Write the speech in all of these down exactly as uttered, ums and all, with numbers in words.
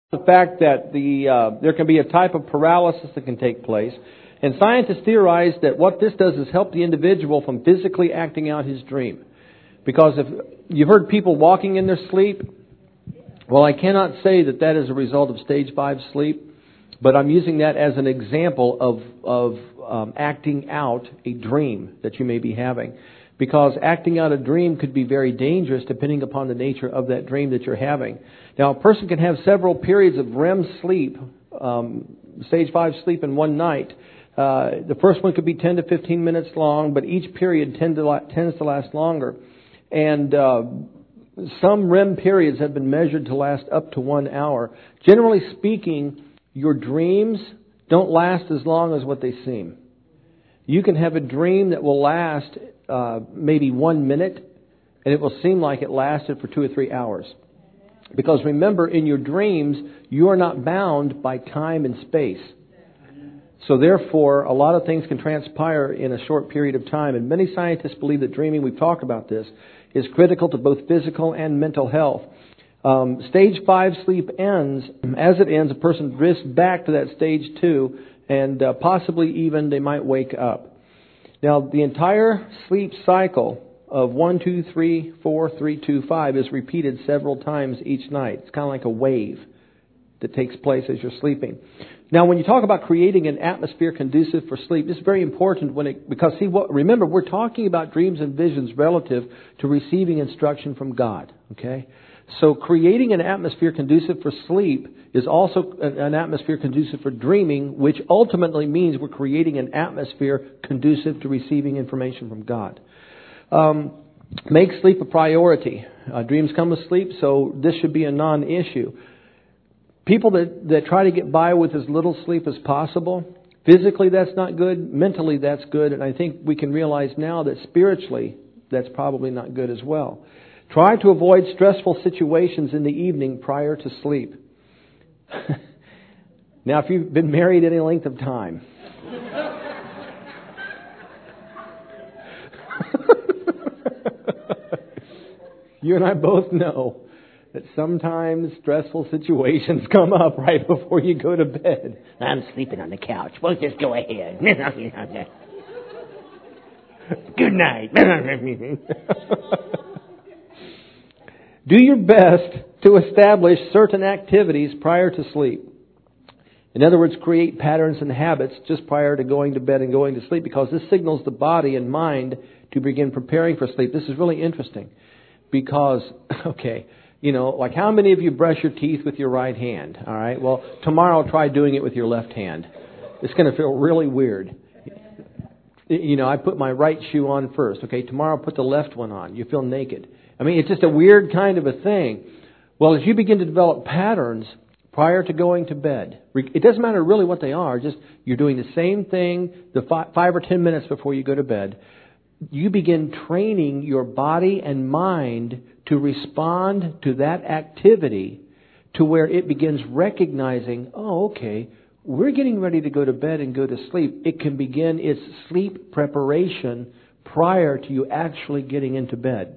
the fact that the uh, there can be a type of paralysis that can take place. And scientists theorize that what this does is help the individual from physically acting out his dream. Because if you've heard people walking in their sleep, well, I cannot say that that is a result of stage five sleep, but I'm using that as an example of, of um, acting out a dream that you may be having. Because acting out a dream could be very dangerous depending upon the nature of that dream that you're having. Now, a person can have several periods of R E M sleep, um, stage five sleep in one night. Uh, the first one could be ten to fifteen minutes long, but each period tend to la- tends to last longer. And uh, some R E M periods have been measured to last up to one hour. Generally speaking, your dreams don't last as long as what they seem. You can have a dream that will last uh, maybe one minute, and it will seem like it lasted for two or three hours. Because remember, in your dreams, you are not bound by time and space. So therefore, a lot of things can transpire in a short period of time. And many scientists believe that dreaming, we've talked about this, is critical to both physical and mental health. Um, stage five sleep ends. As it ends, a person drifts back to that stage two, and uh, possibly even they might wake up. Now, the entire sleep cycle of one, two, three, four, three, two, five is repeated several times each night. It's kind of like a wave that takes place as you're sleeping. Now, when you talk about creating an atmosphere conducive for sleep, this is very important when it, because see, what, remember, we're talking about dreams and visions relative to receiving instruction from God. Okay, so creating an atmosphere conducive for sleep is also an atmosphere conducive for dreaming, which ultimately means we're creating an atmosphere conducive to receiving information from God. Um, make sleep a priority. Uh, dreams come with sleep, so this should be a non-issue. People that, that try to get by with as little sleep as possible, physically that's not good, mentally that's good, and I think we can realize now that spiritually that's probably not good as well. Try to avoid stressful situations in the evening prior to sleep. Now, if you've been married any length of time, you and I both know that sometimes stressful situations come up right before you go to bed. I'm sleeping on the couch. We'll just go ahead. Good night. Do your best to establish certain activities prior to sleep. In other words, create patterns and habits just prior to going to bed and going to sleep, because this signals the body and mind to begin preparing for sleep. This is really interesting because, okay, you know, like how many of you brush your teeth with your right hand? All right, well, tomorrow try doing it with your left hand. It's going to feel really weird. You know, I put my right shoe on first. Okay, tomorrow put the left one on. You feel naked. I mean, it's just a weird kind of a thing. Well, as you begin to develop patterns prior to going to bed, it doesn't matter really what they are, just you're doing the same thing the five, five or ten minutes before you go to bed. You begin training your body and mind to respond to that activity to where it begins recognizing, oh, okay, we're getting ready to go to bed and go to sleep. It can begin its sleep preparation prior to you actually getting into bed.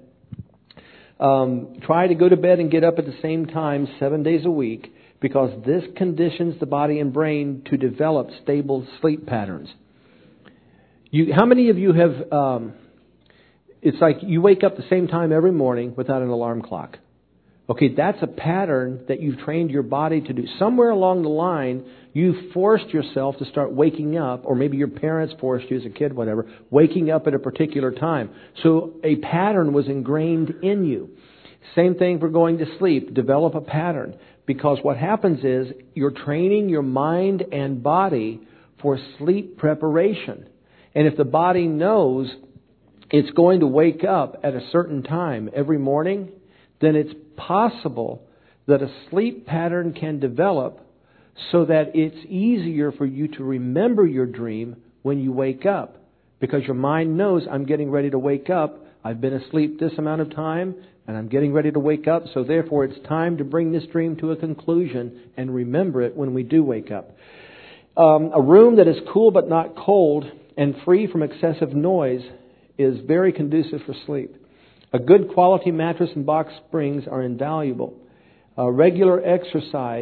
Um, try to go to bed and get up at the same time seven days a week, because this conditions the body and brain to develop stable sleep patterns. You, how many of you have, um, it's like you wake up the same time every morning without an alarm clock. Okay, that's a pattern that you've trained your body to do. Somewhere along the line, you forced yourself to start waking up, or maybe your parents forced you as a kid, whatever, waking up at a particular time. So a pattern was ingrained in you. Same thing for going to sleep. Develop a pattern. Because what happens is you're training your mind and body for sleep preparation. And if the body knows it's going to wake up at a certain time every morning, then it's possible that a sleep pattern can develop so that it's easier for you to remember your dream when you wake up. Because your mind knows, I'm getting ready to wake up. I've been asleep this amount of time, and I'm getting ready to wake up. So therefore, it's time to bring this dream to a conclusion and remember it when we do wake up. Um, a room that is cool but not cold and free from excessive noise is very conducive for sleep. A good quality mattress and box springs are invaluable. Uh, regular exercise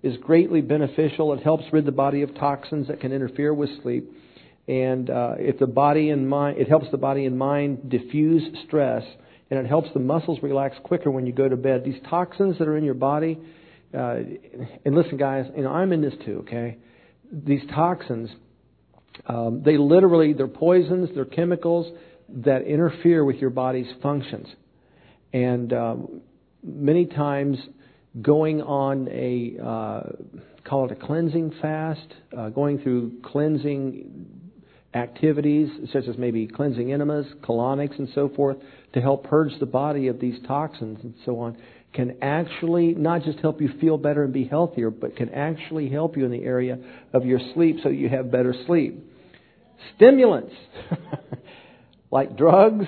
is greatly beneficial. It helps rid the body of toxins that can interfere with sleep. And uh, if the body and mind, it helps the body and mind diffuse stress, and it helps the muscles relax quicker when you go to bed. These toxins that are in your body, uh, and listen, guys, you know I'm in this too. Okay, these toxins, um, they literally they're poisons, they're chemicals that interfere with your body's functions, and um, many times going on a uh, call it a cleansing fast, uh, going through cleansing activities such as maybe cleansing enemas, colonics, and so forth to help purge the body of these toxins and so on can actually not just help you feel better and be healthier, but can actually help you in the area of your sleep so you have better sleep. Stimulants like drugs,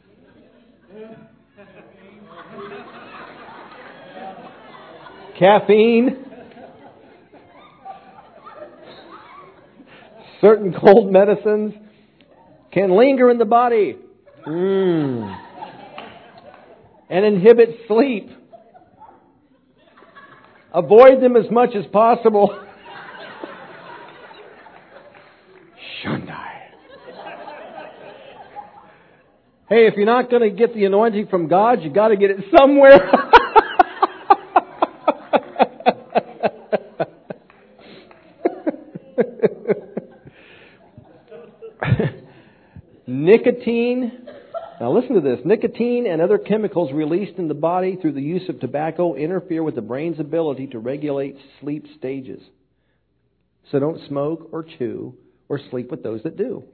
caffeine, certain cold medicines can linger in the body mm. and inhibit sleep. Avoid them as much as possible. Shundai. Hey, if you're not going to get the anointing from God, you got to get it somewhere. Nicotine. Now listen to this. Nicotine and other chemicals released in the body through the use of tobacco interfere with the brain's ability to regulate sleep stages. So don't smoke or chew or sleep with those that do.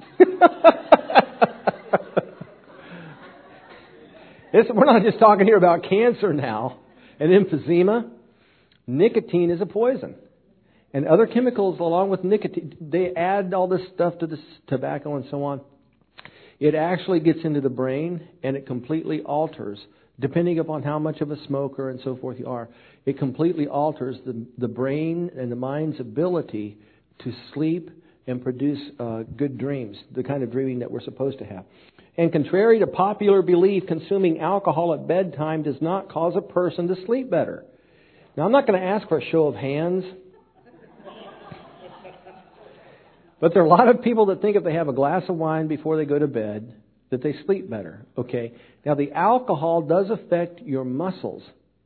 It's, we're not just talking here about cancer now and emphysema. Nicotine is a poison. And other chemicals along with nicotine, they add all this stuff to this tobacco and so on. It actually gets into the brain and it completely alters, depending upon how much of a smoker and so forth you are, it completely alters the, the brain and the mind's ability to sleep and produce uh, good dreams, the kind of dreaming that we're supposed to have. And contrary to popular belief, consuming alcohol at bedtime does not cause a person to sleep better. Now, I'm not going to ask for a show of hands. But there are a lot of people that think if they have a glass of wine before they go to bed, that they sleep better. Okay. Now, the alcohol does affect your muscles.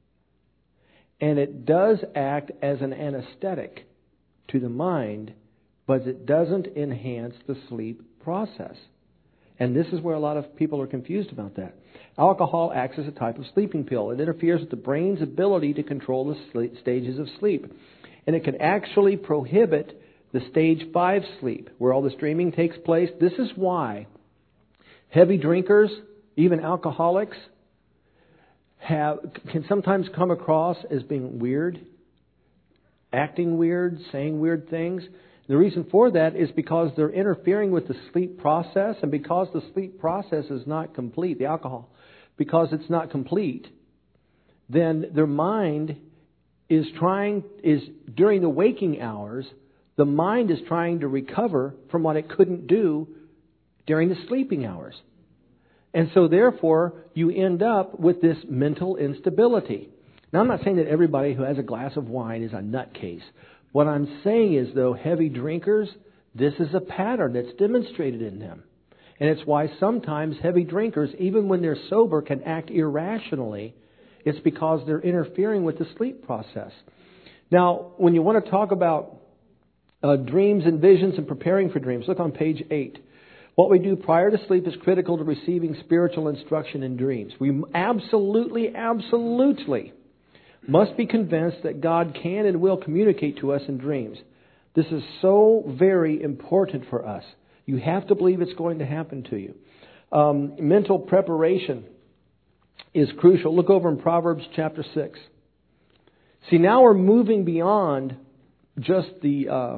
And it does act as an anesthetic to the mind, but it doesn't enhance the sleep process. And this is where a lot of people are confused about that. Alcohol acts as a type of sleeping pill. It interferes with the brain's ability to control the sleep, stages of sleep. And it can actually prohibit the stage five sleep, where all this dreaming takes place. This is why heavy drinkers, even alcoholics, have can sometimes come across as being weird, acting weird, saying weird things. The reason for that is because they're interfering with the sleep process, and because the sleep process is not complete, the alcohol, because it's not complete, then their mind is trying, is during the waking hours, the mind is trying to recover from what it couldn't do during the sleeping hours. And so therefore, you end up with this mental instability. Now, I'm not saying that everybody who has a glass of wine is a nutcase. What I'm saying is, though, heavy drinkers, this is a pattern that's demonstrated in them. And it's why sometimes heavy drinkers, even when they're sober, can act irrationally. It's because they're interfering with the sleep process. Now, when you want to talk about Uh, dreams and visions and preparing for dreams. Look on page eight. What we do prior to sleep is critical to receiving spiritual instruction in dreams. We absolutely, absolutely must be convinced that God can and will communicate to us in dreams. This is so very important for us. You have to believe it's going to happen to you. Um, mental preparation is crucial. Look over in Proverbs chapter six. See, now we're moving beyond just the uh,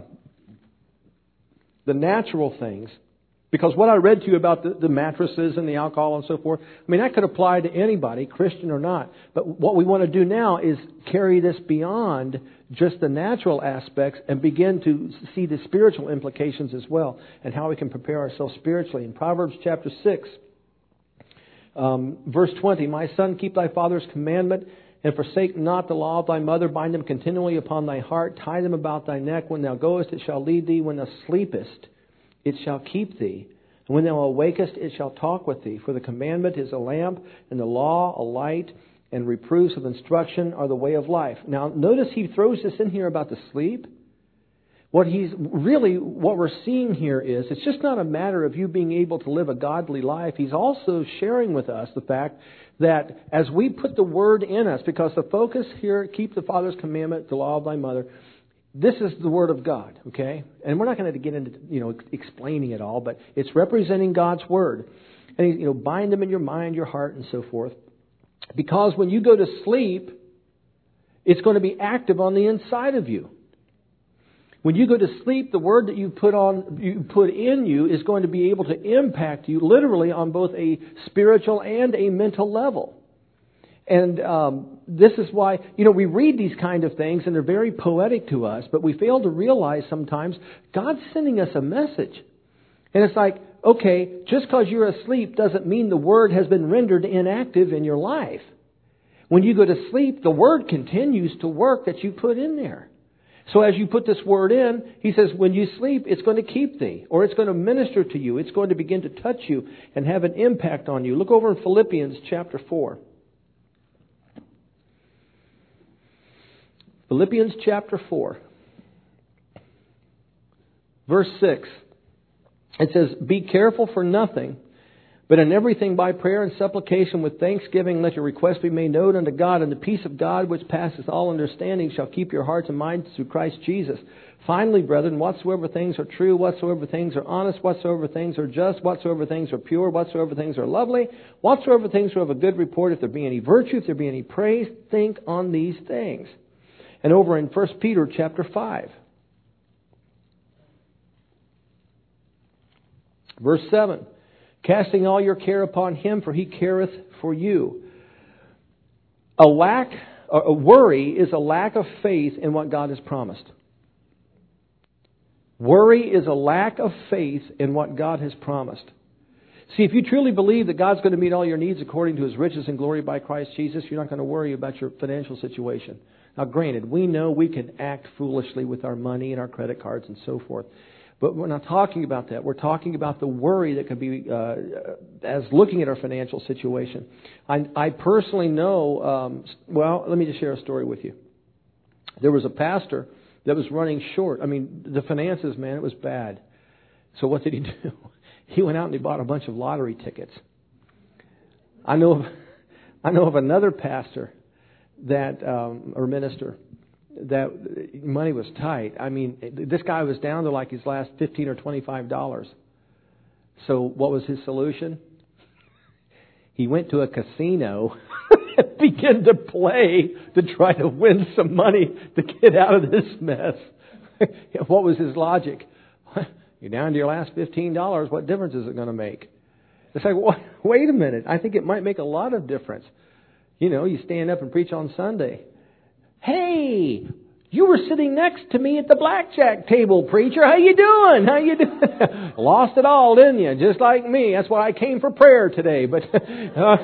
the natural things, because what I read to you about the, the mattresses and the alcohol and so forth, I mean, that could apply to anybody, Christian or not. But what we want to do now is carry this beyond just the natural aspects and begin to see the spiritual implications as well, and how we can prepare ourselves spiritually. In Proverbs chapter six, um, verse twenty, "My son, keep thy father's commandment And forsake not the law of thy mother. Bind them continually upon thy heart. Tie them about thy neck. When thou goest, it shall lead thee. When thou sleepest, it shall keep thee. And when thou awakest, it shall talk with thee. For the commandment is a lamp, and the law a light, and reproofs of instruction are the way of life. Now, notice he throws this in here about the sleep. What he's really, what we're seeing here is, it's just not a matter of you being able to live a godly life. He's also sharing with us the fact that as we put the Word in us, because the focus here, keep the Father's commandment, the law of thy mother, this is the Word of God, okay? And we're not going to get into, you know, explaining it all, but it's representing God's Word. And, you know, bind them in your mind, your heart, and so forth. Because when you go to sleep, it's going to be active on the inside of you. When you go to sleep, the Word that you put on, you put in you is going to be able to impact you literally on both a spiritual and a mental level. And um, this is why, you know, we read these kind of things and they're very poetic to us, but we fail to realize sometimes God's sending us a message. And it's like, okay, just because you're asleep doesn't mean the Word has been rendered inactive in your life. When you go to sleep, the Word continues to work that you put in there. So as you put this Word in, he says, when you sleep, it's going to keep thee, or it's going to minister to you. It's going to begin to touch you and have an impact on you. Look over in Philippians chapter four. Philippians chapter four, verse six. It says, be careful for nothing, but in everything by prayer and supplication with thanksgiving, let your requests be made known unto God, and the peace of God, which passeth all understanding, shall keep your hearts and minds through Christ Jesus. Finally, brethren, whatsoever things are true, whatsoever things are honest, whatsoever things are just, whatsoever things are pure, whatsoever things are lovely, whatsoever things are of a good report, if there be any virtue, if there be any praise, think on these things. And over in First Peter chapter five, verse seven. Casting all your care upon Him, for He careth for you. A lack, a worry is a lack of faith in what God has promised. Worry is a lack of faith in what God has promised. See, if you truly believe that God's going to meet all your needs according to His riches and glory by Christ Jesus, you're not going to worry about your financial situation. Now, granted, we know we can act foolishly with our money and our credit cards and so forth. But we're not talking about that. We're talking about the worry that could be uh, as looking at our financial situation. I, I personally know, um, well, let me just share a story with you. There was a pastor that was running short. I mean, the finances, man, it was bad. So what did he do? He went out and he bought a bunch of lottery tickets. I know of, I know of another pastor that, um, or minister, that money was tight. I mean, this guy was down to like his last fifteen or twenty-five dollars. So what was his solution? He went to a casino and began to play to try to win some money to get out of this mess. What was his logic? You're down to your last fifteen dollars. What difference is it going to make? It's like, wait a minute. I think it might make a lot of difference. You know, you stand up and preach on Sunday. Hey, you were sitting next to me at the blackjack table, preacher. How you doing? How you doing? Lost it all, didn't you? Just like me. That's why I came for prayer today. But uh,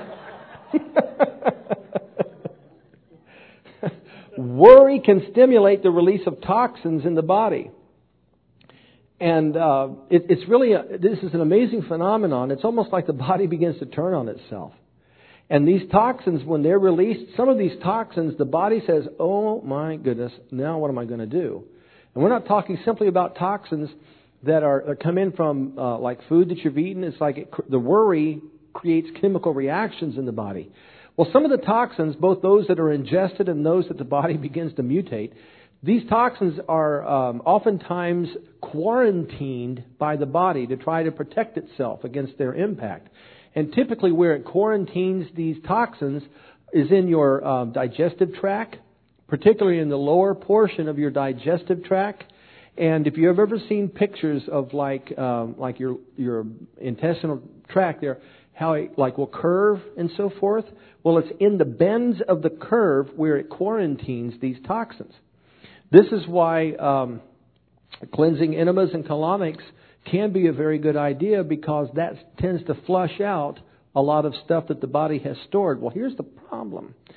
worry can stimulate the release of toxins in the body. And uh, it, it's really, a, this is an amazing phenomenon. It's almost like the body begins to turn on itself. And these toxins, when they're released, some of these toxins, the body says, oh my goodness, now what am I going to do? And we're not talking simply about toxins that are that come in from uh, like food that you've eaten. It's like it, the worry creates chemical reactions in the body. Well, some of the toxins, both those that are ingested and those that the body begins to mutate, these toxins are um, oftentimes quarantined by the body to try to protect itself against their impact. And typically where it quarantines these toxins is in your um, digestive tract, particularly in the lower portion of your digestive tract. And if you've ever seen pictures of like um, like your your intestinal tract there, how it like will curve and so forth, well, it's in the bends of the curve where it quarantines these toxins. This is why um, cleansing enemas and colonics can be a very good idea, because that tends to flush out a lot of stuff that the body has stored. Well, here's the problem.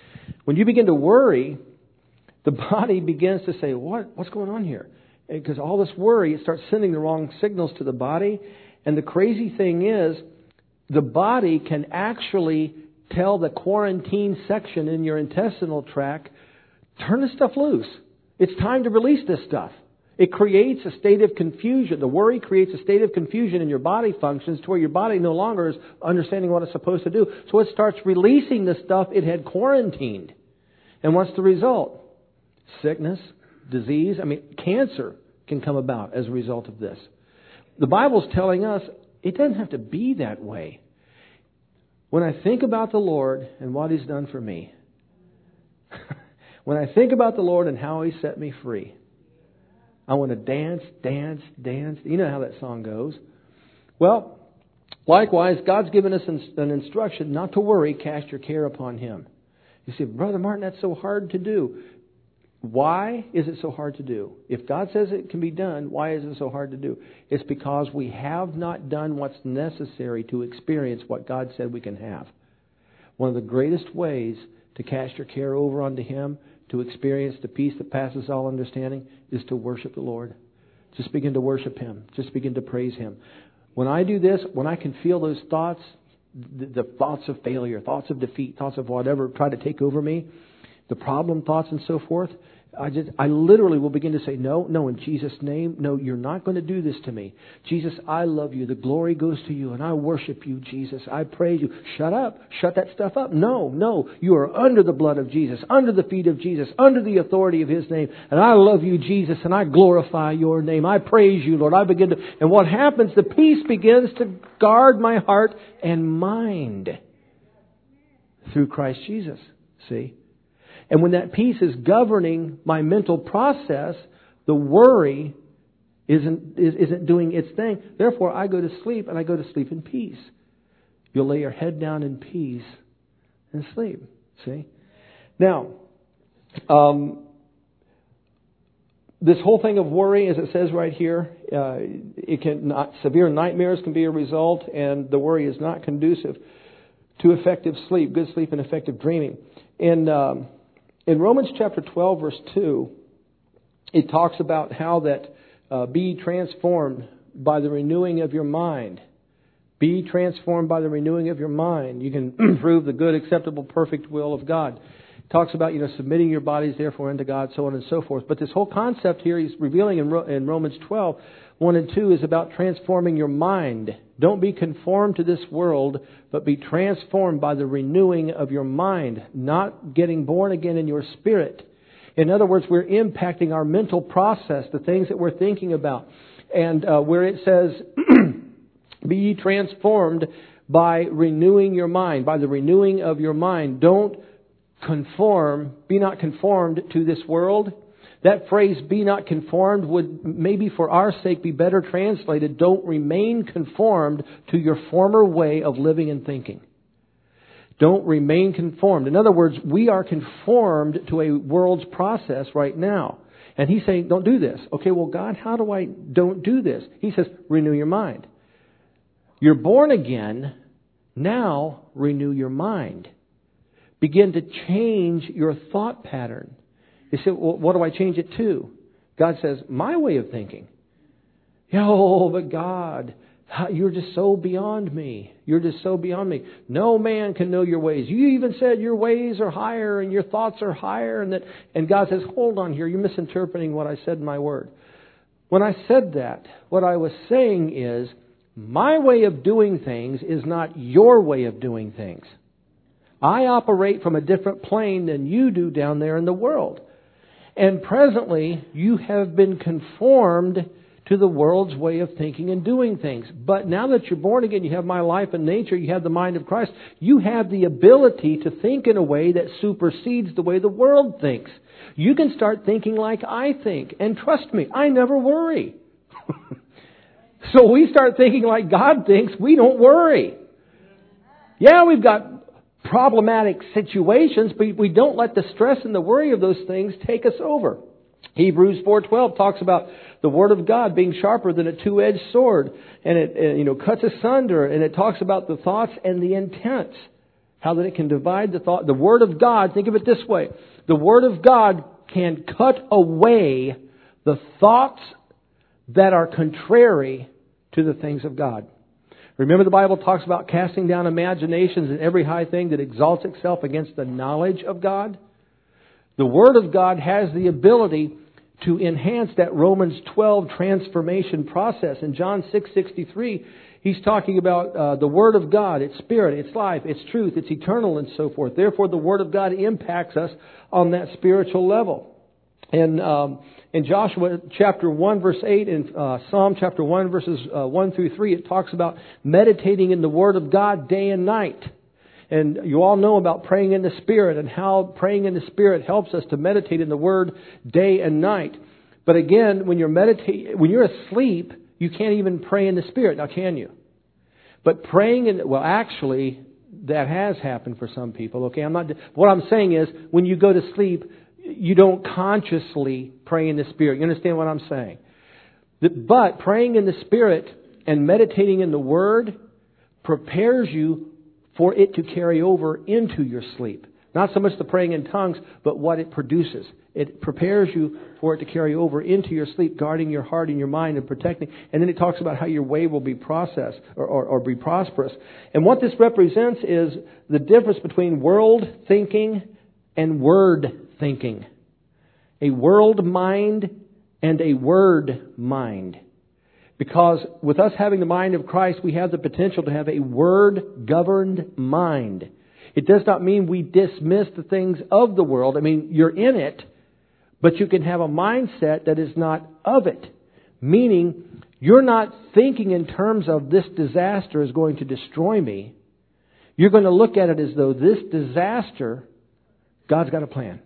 When you begin to worry, the body begins to say, what? What's going on here? Because all this worry, it starts sending the wrong signals to the body. And the crazy thing is, the body can actually tell the quarantine section in your intestinal tract, turn this stuff loose. It's time to release this stuff. It creates a state of confusion. The worry creates a state of confusion in your body functions to where your body no longer is understanding what it's supposed to do. So it starts releasing the stuff it had quarantined. And what's the result? Sickness, disease, I mean, cancer can come about as a result of this. The Bible's telling us it doesn't have to be that way. When I think about the Lord and what He's done for me, when I think about the Lord and how He set me free, I want to dance, dance, dance. You know how that song goes. Well, likewise, God's given us an instruction not to worry, cast your care upon Him. You say, Brother Martin, that's so hard to do. Why is it so hard to do? If God says it can be done, why is it so hard to do? It's because we have not done what's necessary to experience what God said we can have. One of the greatest ways to cast your care over onto Him, to experience the peace that passes all understanding, is to worship the Lord. Just begin to worship Him. Just begin to praise Him. When I do this, when I can feel those thoughts, the, the thoughts of failure, thoughts of defeat, thoughts of whatever try to take over me, the problem thoughts and so forth, I just, I literally will begin to say, no, no, in Jesus' name, no, you're not going to do this to me. Jesus, I love you. The glory goes to you, and I worship you, Jesus. I praise you. Shut up. Shut that stuff up. No, no, you are under the blood of Jesus, under the feet of Jesus, under the authority of His name. And I love you, Jesus, and I glorify your name. I praise you, Lord. I begin to, and what happens, the peace begins to guard my heart and mind through Christ Jesus. See? And when that peace is governing my mental process, the worry isn't, isn't doing its thing. Therefore, I go to sleep, and I go to sleep in peace. You'll lay your head down in peace and sleep. See? Now, um, this whole thing of worry, as it says right here, uh, it can not, severe nightmares can be a result, and the worry is not conducive to effective sleep, good sleep and effective dreaming. And um, in Romans chapter twelve, verse two, it talks about how that uh, be transformed by the renewing of your mind. Be transformed by the renewing of your mind. You can prove the good, acceptable, perfect will of God. It talks about, you know, submitting your bodies therefore unto God, so on and so forth. But this whole concept here he's revealing in, in Romans twelve, one and two is about transforming your mind. Don't be conformed to this world, but be transformed by the renewing of your mind, not getting born again in your spirit. In other words, we're impacting our mental process, the things that we're thinking about. And uh, where it says, be ye transformed by renewing your mind, by the renewing of your mind. Don't conform, be not conformed to this world. That phrase, be not conformed, would maybe for our sake be better translated, don't remain conformed to your former way of living and thinking. Don't remain conformed. In other words, we are conformed to a world's process right now. And He's saying, don't do this. Okay, well, God, how do I don't do this? He says, renew your mind. You're born again. Now renew your mind. Begin to change your thought pattern. You say, well, what do I change it to? God says, my way of thinking. Oh, but God, you're just so beyond me. You're just so beyond me. No man can know your ways. You even said your ways are higher and your thoughts are higher. And that, and God says, hold on here. You're misinterpreting what I said in my word. When I said that, what I was saying is, my way of doing things is not your way of doing things. I operate from a different plane than you do down there in the world. And presently, you have been conformed to the world's way of thinking and doing things. But now that you're born again, you have my life and nature, you have the mind of Christ, you have the ability to think in a way that supersedes the way the world thinks. You can start thinking like I think. And trust me, I never worry. So we start thinking like God thinks, we don't worry. Yeah, we've got problematic situations, but we don't let the stress and the worry of those things take us over. Hebrews four twelve talks about the Word of God being sharper than a two-edged sword, and it, you know, cuts asunder, and it talks about the thoughts and the intents. how that it can divide the thought. The Word of God, think of it this way. The Word of God can cut away the thoughts that are contrary to the things of God. Remember, the Bible talks about casting down imaginations and every high thing that exalts itself against the knowledge of God. The Word of God has the ability to enhance that Romans twelve transformation process. In John six sixty-three, he's talking about uh, the Word of God, its Spirit, its life, its truth, its eternal, and so forth. Therefore, the Word of God impacts us on that spiritual level. And um, in Joshua chapter one, verse eight, and uh, Psalm chapter one, verses uh, one through three, it talks about meditating in the Word of God day and night. And you all know about praying in the Spirit and how praying in the Spirit helps us to meditate in the Word day and night. But again, when you're meditate, when you're asleep, you can't even pray in the Spirit. Now, can you? But praying in, well, actually, that has happened for some people. Okay, I'm not. What I'm saying is, when you go to sleep, you don't consciously pray in the Spirit. You understand what I'm saying? But praying in the Spirit and meditating in the Word prepares you for it to carry over into your sleep. Not so much the praying in tongues, but what it produces. It prepares you for it to carry over into your sleep, guarding your heart and your mind and protecting. And then it talks about how your way will be processed or, or, or be prosperous. And what this represents is the difference between world thinking and word thinking. A world mind and a word mind. Because with us having the mind of Christ, we have the potential to have a word-governed mind. It does not mean we dismiss the things of the world. I mean, you're in it, but you can have a mindset that is not of it. Meaning, you're not thinking in terms of this disaster is going to destroy me. You're going to look at it as though this disaster, God's got a plan.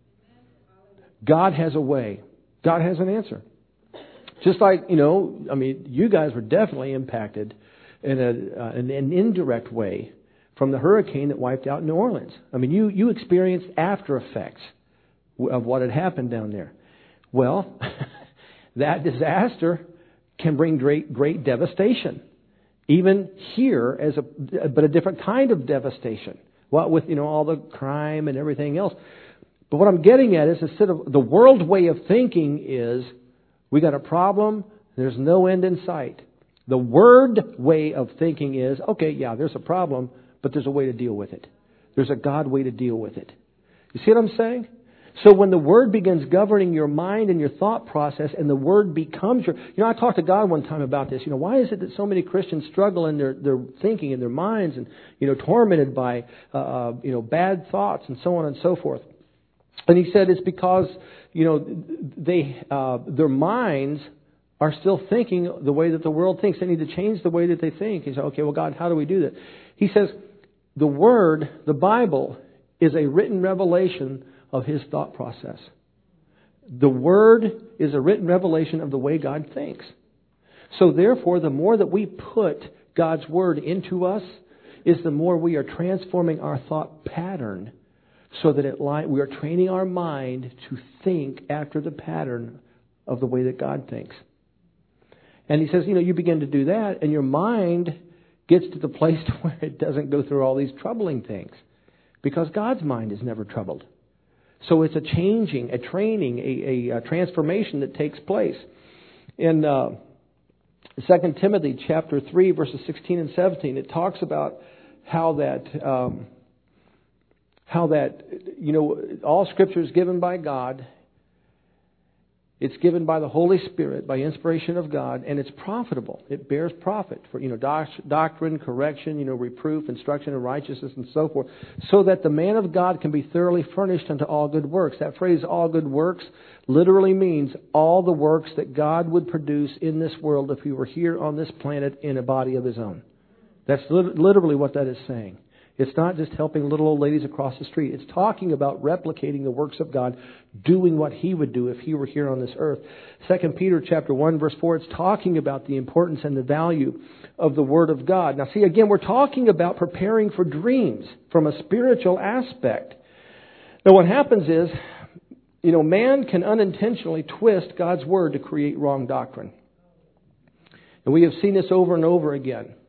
God has a way. God has an answer. Just like, you know, I mean, you guys were definitely impacted in, a, uh, in an indirect way from the hurricane that wiped out New Orleans. I mean, you, you experienced after effects of what had happened down there. Well, that disaster can bring great, great devastation. Even here, as a, but a different kind of devastation. What with, you know, all the crime and everything else. But what I'm getting at is, instead of the world way of thinking is, we got a problem, there's no end in sight. The Word way of thinking is, okay, yeah, there's a problem, but there's a way to deal with it. There's a God way to deal with it. You see what I'm saying? So when the Word begins governing your mind and your thought process, and the Word becomes your... You know, I talked to God one time about this. You know, why is it that so many Christians struggle in their, their thinking, in their minds, and, you know, tormented by, uh, you know, bad thoughts and so on and so forth? And he said it's because, you know, they uh, their minds are still thinking the way that the world thinks. They need to change the way that they think. He said, okay, well, God, how do we do that? He says, the Word, the Bible, is a written revelation of His thought process. The Word is a written revelation of the way God thinks. So therefore, the more that we put God's Word into us, is the more we are transforming our thought pattern, so that it li- we are training our mind to think after the pattern of the way that God thinks. And he says, you know, you begin to do that, and your mind gets to the place to where it doesn't go through all these troubling things. Because God's mind is never troubled. So it's a changing, a training, a, a, a transformation that takes place. In uh, Second Timothy chapter three, verses sixteen and seventeen, it talks about how that... Um, How that, you know, all Scripture is given by God. It's given by the Holy Spirit, by inspiration of God, and it's profitable. It bears profit for, you know, doc- doctrine, correction, you know, reproof, instruction in righteousness, and so forth, so that the man of God can be thoroughly furnished unto all good works. That phrase, all good works, literally means all the works that God would produce in this world if He were here on this planet in a body of His own. That's lit- literally what that is saying. It's not just helping little old ladies across the street. It's talking about replicating the works of God, doing what He would do if He were here on this earth. Second Peter chapter one, verse four, it's talking about the importance and the value of the Word of God. Now see, again, we're talking about preparing for dreams from a spiritual aspect. Now what happens is, you know, man can unintentionally twist God's Word to create wrong doctrine. And we have seen this over and over again.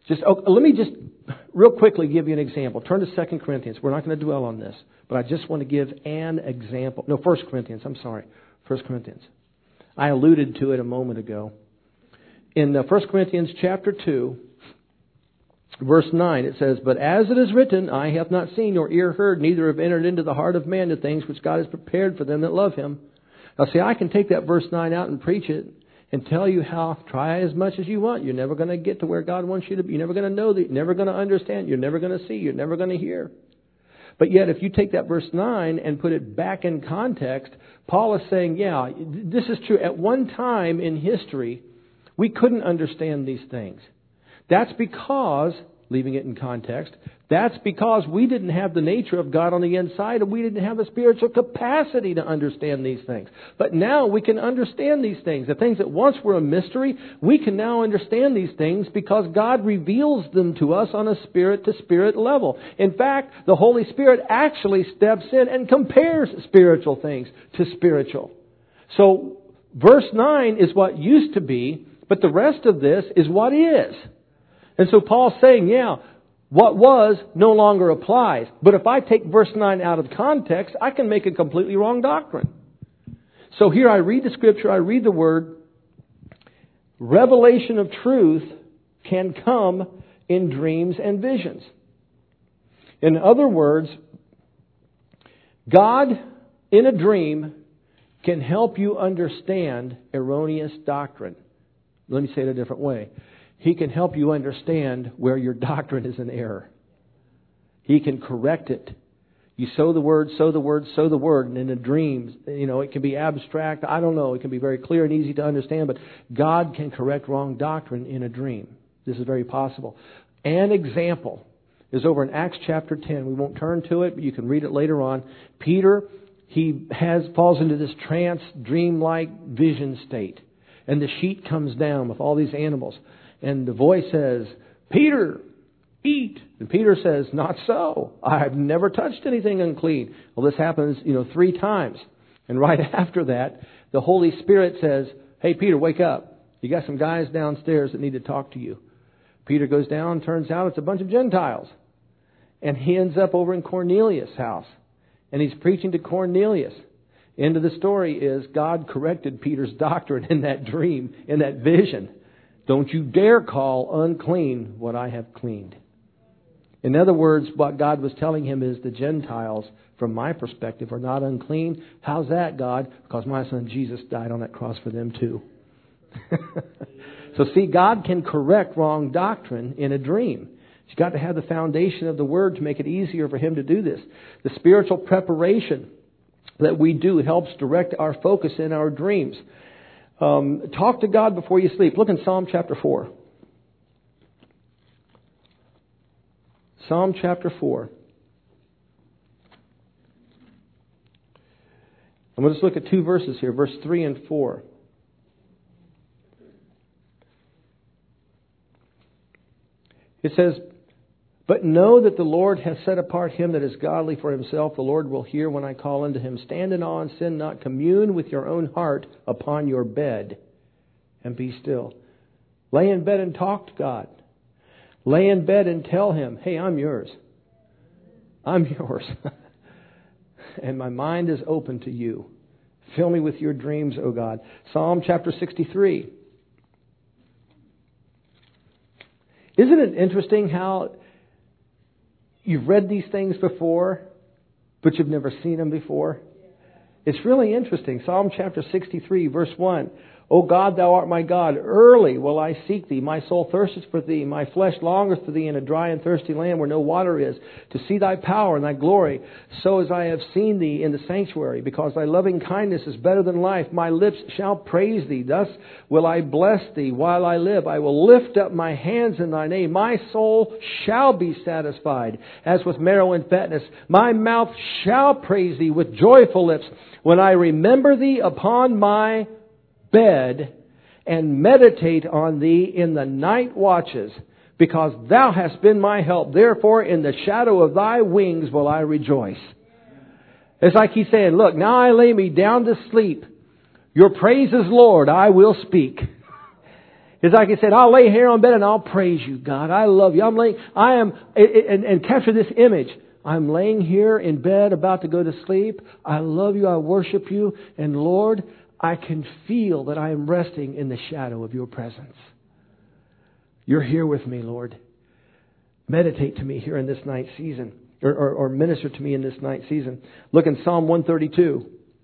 Just oh, let me just real quickly give you an example. Turn to Second Corinthians. We're not going to dwell on this, but I just want to give an example. No, First Corinthians. I'm sorry. First Corinthians. I alluded to it a moment ago. In uh, First Corinthians chapter two, verse nine, it says, "But as it is written, eye hath not seen nor ear heard, neither have entered into the heart of man the things which God has prepared for them that love Him." Now see, I can take that verse nine out and preach it and tell you how, try as much as you want. You're never going to get to where God wants you to be. You're never going to know that. You're never going to understand. You're never going to see. You're never going to hear. But yet, if you take that verse nine and put it back in context, Paul is saying, yeah, this is true. At one time in history, we couldn't understand these things. That's because, leaving it in context, that's because we didn't have the nature of God on the inside and we didn't have the spiritual capacity to understand these things. But now we can understand these things. The things that once were a mystery, we can now understand these things because God reveals them to us on a spirit-to-spirit level. In fact, the Holy Spirit actually steps in and compares spiritual things to spiritual. So, verse nine is what used to be, but the rest of this is what is. And so Paul's saying, yeah, what was no longer applies. But if I take verse nine out of context, I can make a completely wrong doctrine. So here I read the Scripture, I read the Word. Revelation of truth can come in dreams and visions. In other words, God in a dream can help you understand erroneous doctrine. Let me say it a different way. He can help you understand where your doctrine is in error. He can correct it. You sow the word, sow the word, sow the word. And in a dream, you know, it can be abstract. I don't know. It can be very clear and easy to understand. But God can correct wrong doctrine in a dream. This is very possible. An example is over in Acts chapter ten. We won't turn to it, but you can read it later on. Peter, he has falls into this trance, dreamlike vision state. And the sheet comes down with all these animals. And the voice says, "Peter, eat." And Peter says, "Not so. I've never touched anything unclean." Well, this happens, you know, three times. And right after that, the Holy Spirit says, "Hey, Peter, wake up. You got some guys downstairs that need to talk to you." Peter goes down. Turns out it's a bunch of Gentiles. And he ends up over in Cornelius' house. And he's preaching to Cornelius. End of the story is God corrected Peter's doctrine in that dream, in that vision. Don't you dare call unclean what I have cleaned. In other words, what God was telling him is the Gentiles, from my perspective, are not unclean. How's that, God? Because my son Jesus died on that cross for them too. So see, God can correct wrong doctrine in a dream. You've got to have the foundation of the Word to make it easier for Him to do this. The spiritual preparation that we do helps direct our focus in our dreams. Um, talk to God before you sleep. Look in Psalm chapter four. Psalm chapter four. I'm going to just look at two verses here, verse three and four. It says, "But know that the Lord hath set apart him that is godly for himself. The Lord will hear when I call unto him. Stand in awe and sin not. Commune with your own heart upon your bed and be still." Lay in bed and talk to God. Lay in bed and tell Him, "Hey, I'm yours. I'm yours. And my mind is open to you. Fill me with your dreams, O God." Psalm chapter sixty-three. Isn't it interesting how you've read these things before, but you've never seen them before? It's really interesting. Psalm chapter sixty-three, verse one. "O God, Thou art my God. Early will I seek Thee. My soul thirsteth for Thee. My flesh longeth for Thee in a dry and thirsty land where no water is, to see Thy power and Thy glory, so as I have seen Thee in the sanctuary, because Thy loving kindness is better than life. My lips shall praise Thee. Thus will I bless Thee while I live. I will lift up my hands in Thy name. My soul shall be satisfied as with marrow and fatness. My mouth shall praise Thee with joyful lips when I remember Thee upon my bed and meditate on Thee in the night watches, because Thou hast been my help. Therefore in the shadow of Thy wings will I rejoice." It's like He's saying, look, now I lay me down to sleep. Your praises, Lord, I will speak. It's like he said, I'll lay here on bed and I'll praise you, God. I love you. I'm laying, I am, and, and capture this image. I'm laying here in bed about to go to sleep. I love you. I worship you. And Lord, I can feel that I am resting in the shadow of your presence. You're here with me, Lord. Meditate to me here in this night season, or, or, or minister to me in this night season. Look in Psalm one thirty-two.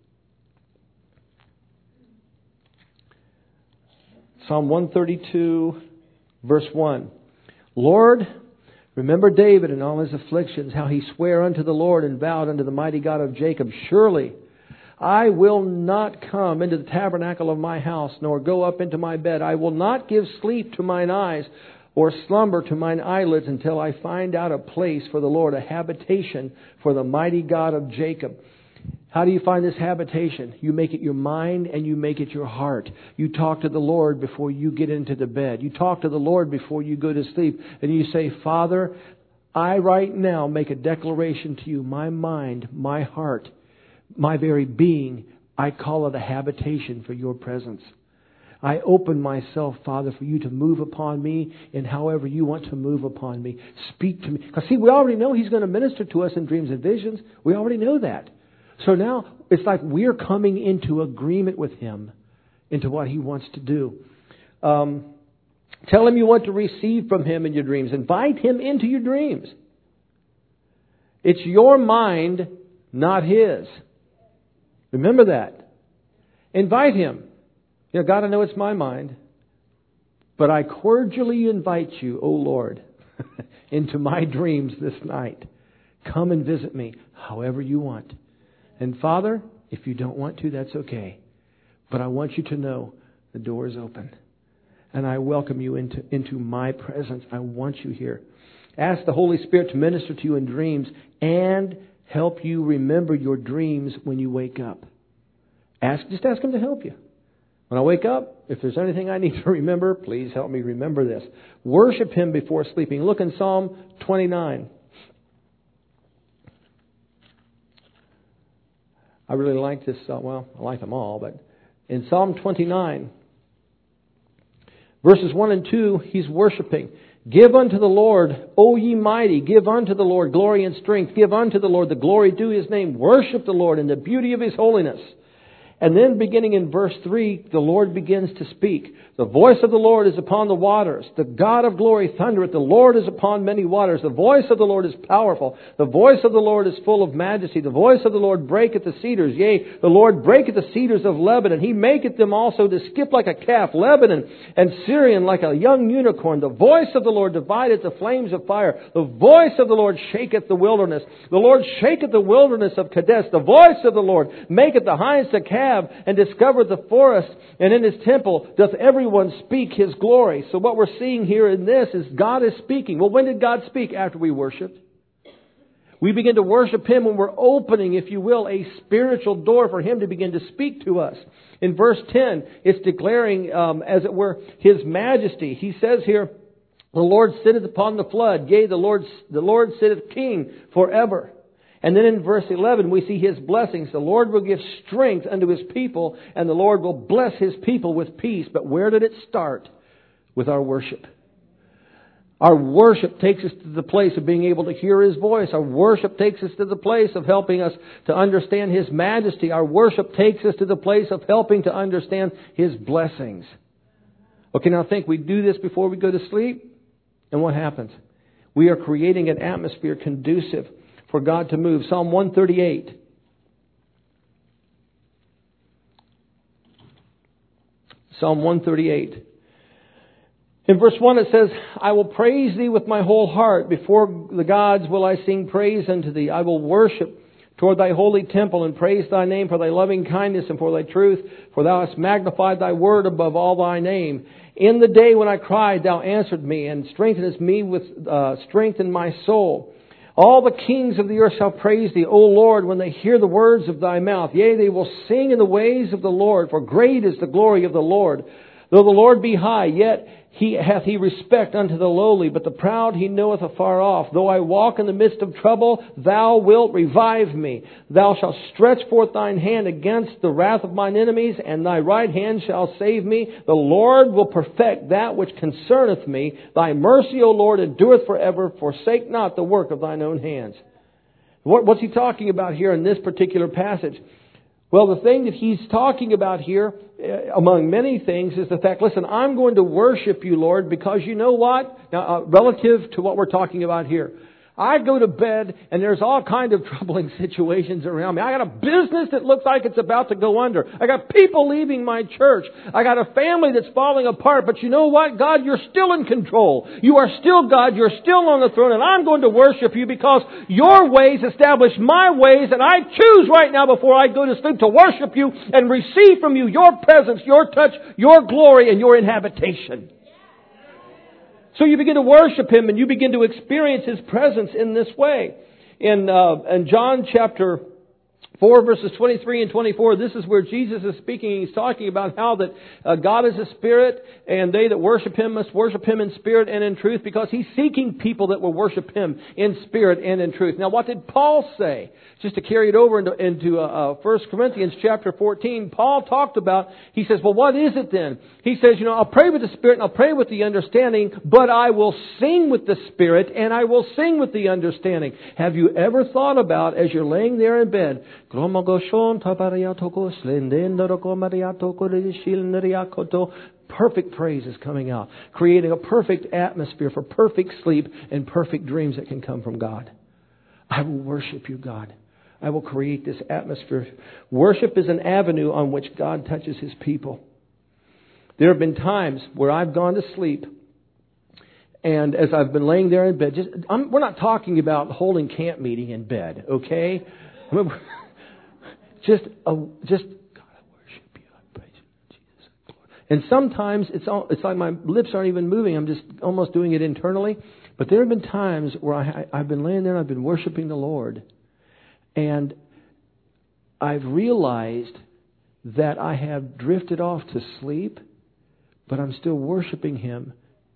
Psalm one thirty-two, verse one. Lord, remember David and all his afflictions, how he sware unto the Lord and vowed unto the mighty God of Jacob, surely I will not come into the tabernacle of my house, nor go up into my bed. I will not give sleep to mine eyes, or slumber to mine eyelids, until I find out a place for the Lord, a habitation for the mighty God of Jacob. How do you find this habitation? You make it your mind and you make it your heart. You talk to the Lord before you get into the bed. You talk to the Lord before you go to sleep. And you say, Father, I right now make a declaration to you. My mind, my heart, my very being, I call it a habitation for your presence. I open myself, Father, for you to move upon me in however you want to move upon me. Speak to me. Because see, we already know He's going to minister to us in dreams and visions. We already know that. So now it's like we're coming into agreement with Him, into what He wants to do. Um, tell Him you want to receive from Him in your dreams. Invite Him into your dreams. It's your mind, not His. Remember that. Invite Him. You know, God, I know it's my mind, but I cordially invite you, O Lord, into my dreams this night. Come and visit me however you want. And Father, if you don't want to, that's okay. But I want you to know the door is open. And I welcome you into, into my presence. I want you here. Ask the Holy Spirit to minister to you in dreams and help you remember your dreams when you wake up. Ask, just ask Him to help you. When I wake up, if there's anything I need to remember, please help me remember this. Worship Him before sleeping. Look in Psalm twenty-nine. I really like this. Uh, well, I like them all, but in Psalm twenty-nine, verses one and two, he's worshiping. Give unto the Lord, O ye mighty, give unto the Lord glory and strength. Give unto the Lord the glory due His name. Worship the Lord in the beauty of His holiness. And then beginning in verse three, the Lord begins to speak. The voice of the Lord is upon the waters. The God of glory thundereth. The Lord is upon many waters. The voice of the Lord is powerful. The voice of the Lord is full of majesty. The voice of the Lord breaketh the cedars. Yea, the Lord breaketh the cedars of Lebanon. He maketh them also to skip like a calf. Lebanon and Syrian like a young unicorn. The voice of the Lord divideth the flames of fire. The voice of the Lord shaketh the wilderness. The Lord shaketh the wilderness of Kadesh. The voice of the Lord maketh the hinds to calve, and discovered the forest, and in His temple doth everyone speak His glory. So what we're seeing here in this is God is speaking. Well, when did God speak? After we worshiped. We begin to worship Him when we're opening, if you will, a spiritual door for Him to begin to speak to us. In verse ten, it's declaring, um, as it were, His majesty. He says here, the Lord sitteth upon the flood. Yea, the Lord, the Lord sitteth king forever. And then in verse eleven, we see His blessings. The Lord will give strength unto His people, and the Lord will bless His people with peace. But where did it start? With our worship. Our worship takes us to the place of being able to hear His voice. Our worship takes us to the place of helping us to understand His majesty. Our worship takes us to the place of helping to understand His blessings. Okay, now think, we do this before we go to sleep, and what happens? We are creating an atmosphere conducive for God to move. Psalm one thirty-eight. Psalm one thirty-eight. In verse one it says, I will praise Thee with my whole heart. Before the gods will I sing praise unto Thee. I will worship toward Thy holy temple and praise Thy name for Thy loving kindness and for Thy truth. For Thou hast magnified Thy word above all Thy name. In the day when I cried, Thou answered me, and strengthenest me with uh, strength in my soul. All the kings of the earth shall praise Thee, O Lord, when they hear the words of Thy mouth. Yea, they will sing in the ways of the Lord, for great is the glory of the Lord. Though the Lord be high, yet he hath he respect unto the lowly, but the proud he knoweth afar off. Though I walk in the midst of trouble, thou wilt revive me. Thou shalt stretch forth thine hand against the wrath of mine enemies, and thy right hand shall save me. The Lord will perfect that which concerneth me. Thy mercy, O Lord, endureth forever. Forsake not the work of thine own hands. What's he talking about here in this particular passage? Well, the thing that he's talking about here, among many things, is the fact, listen, I'm going to worship you, Lord, because you know what? Now, uh, relative to what we're talking about here, I go to bed and there's all kind of troubling situations around me. I got a business that looks like it's about to go under. I got people leaving my church. I got a family that's falling apart. But you know what? God, you're still in control. You are still God. You're still on the throne. And I'm going to worship you because your ways establish my ways. And I choose right now before I go to sleep to worship you and receive from you your presence, your touch, your glory, and your inhabitation. So you begin to worship Him and you begin to experience His presence in this way. In, uh, in John chapter four, verses twenty-three and twenty-four, this is where Jesus is speaking. He's talking about how that uh, God is a spirit, and they that worship Him must worship Him in spirit and in truth, because He's seeking people that will worship Him in spirit and in truth. Now, what did Paul say? Just to carry it over into, into uh, uh, First Corinthians chapter fourteen, Paul talked about, he says, well, what is it then? He says, you know, I'll pray with the Spirit and I'll pray with the understanding, but I will sing with the Spirit and I will sing with the understanding. Have you ever thought about, as you're laying there in bed, perfect praise is coming out, creating a perfect atmosphere for perfect sleep and perfect dreams that can come from God. I will worship you, God. I will create this atmosphere. Worship is an avenue on which God touches His people. There have been times where I've gone to sleep, and as I've been laying there in bed, just I'm, we're not talking about holding camp meeting in bed, okay? I mean, just, a, just God, I worship you. I praise you, Jesus. And sometimes it's all, it's like my lips aren't even moving. I'm just almost doing it internally. But there have been times where I, I've been laying there and I've been worshiping the Lord, and I've realized that I have drifted off to sleep, but I'm still worshiping Him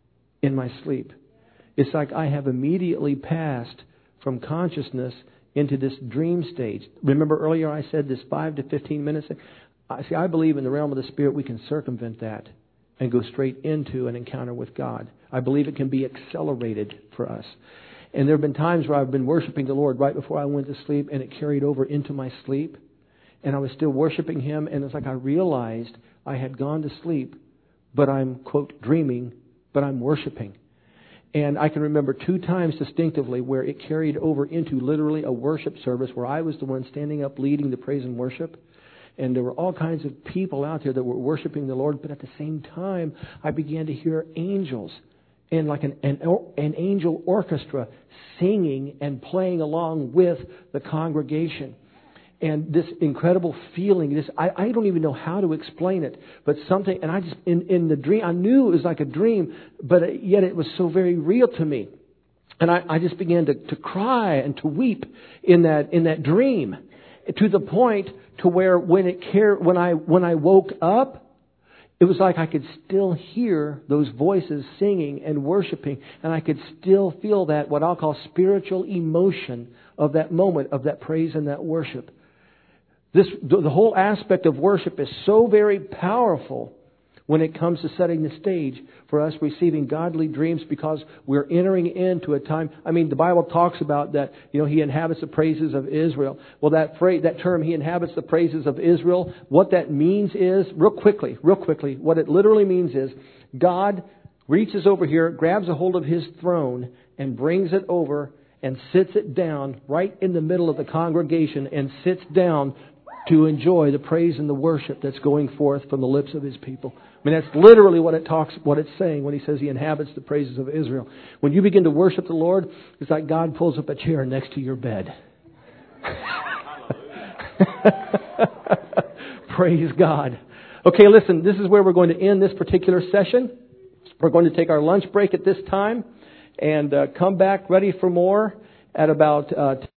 in my sleep. It's like I have immediately passed from consciousness into this dream stage. Remember earlier I said this five to fifteen minutes? I see, I believe in the realm of the Spirit we can circumvent that and go straight into an encounter with God. I believe it can be accelerated for us. And there have been times where I've been worshiping the Lord right before I went to sleep, and it carried over into my sleep. And I was still worshiping Him, and it's like I realized I had gone to sleep, but I'm, quote, dreaming, but I'm worshiping. And I can remember two times distinctively where it carried over into literally a worship service where I was the one standing up leading the praise and worship. And there were all kinds of people out there that were worshiping the Lord. But at the same time, I began to hear angels and like an, an, an angel orchestra singing and playing along with the congregation. And this incredible feeling, this I, I don't even know how to explain it, but something, and I just, in, in the dream, I knew it was like a dream, but yet it was so very real to me. And I, I just began to, to cry and to weep in that, in that dream, to the point to where when it care, when I, when I woke up, it was like I could still hear those voices singing and worshiping, and I could still feel that, what I'll call spiritual emotion of that moment, of that praise and that worship. This, the whole aspect of worship is so very powerful when it comes to setting the stage for us receiving godly dreams, because we're entering into a time. I mean, the Bible talks about that, you know, He inhabits the praises of Israel. Well, that phrase, that term, He inhabits the praises of Israel, what that means is, real quickly, real quickly, what it literally means is God reaches over here, grabs a hold of His throne and brings it over and sits it down right in the middle of the congregation and sits down to enjoy the praise and the worship that's going forth from the lips of His people. I mean, that's literally what it talks, what it's saying when He says He inhabits the praises of Israel. When you begin to worship the Lord, it's like God pulls up a chair next to your bed. Praise God. Okay, listen, this is where we're going to end this particular session. We're going to take our lunch break at this time and uh, come back ready for more at about... Uh,